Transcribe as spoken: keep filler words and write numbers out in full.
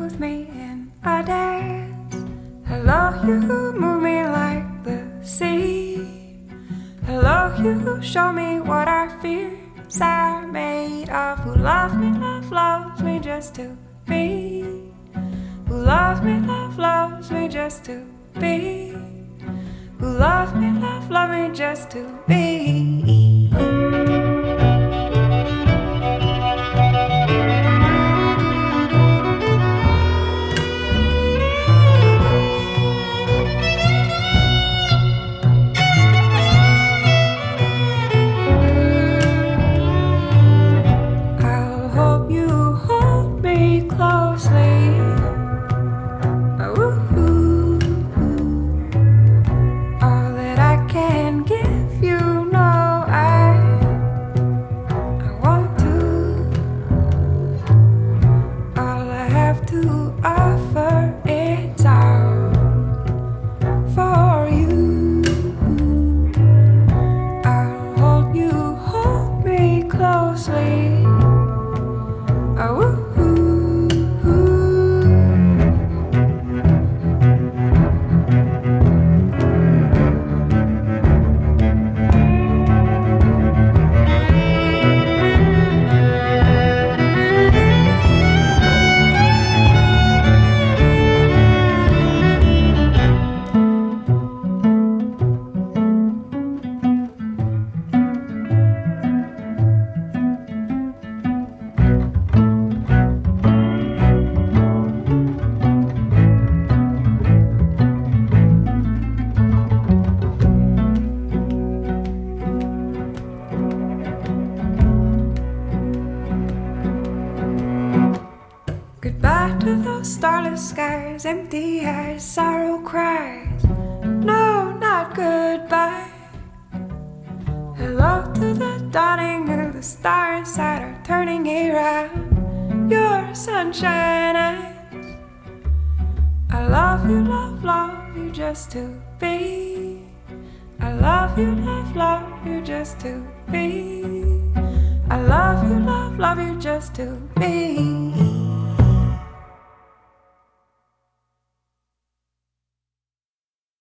with me in a dance. Hello, you move me like the sea. Hello, you show me what our fears are made of. Who loves me, love, loves me just to be. Who loves me, love, loves me just to be. Who loves me, love, love me just to be. I'll hope you hold me closely. Ooh. All that I can give you, no, I, I want to. All I have to offer is all for you. I'll hold you, hold me closely. Ooh. Goodbye to those starless skies, empty eyes, sorrow cries. No, not goodbye. Hello to the dawning of the stars that are turning around your sunshine eyes. I love you, love, love you just to be. I love you, love, love you just to be. I love you, love, love you just to be.